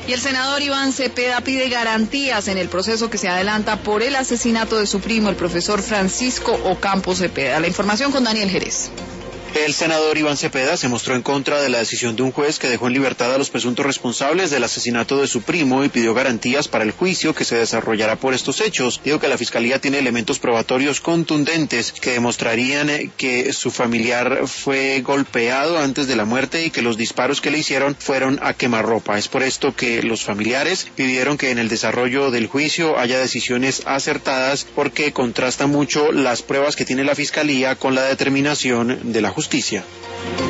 Y el senador Iván Cepeda pide garantías en el proceso que se adelanta por el asesinato de su primo, el profesor Francisco Ocampo Cepeda. La información con Daniel Jerez. El senador Iván Cepeda se mostró en contra de la decisión de un juez que dejó en libertad a los presuntos responsables del asesinato de su primo y pidió garantías para el juicio que se desarrollará por estos hechos. Dijo que la fiscalía tiene elementos probatorios contundentes que demostrarían que su familiar fue golpeado antes de la muerte y que los disparos que le hicieron fueron a quemarropa. Es por esto que los familiares pidieron que en el desarrollo del juicio haya decisiones acertadas porque contrasta mucho las pruebas que tiene la fiscalía con la determinación de la justicia.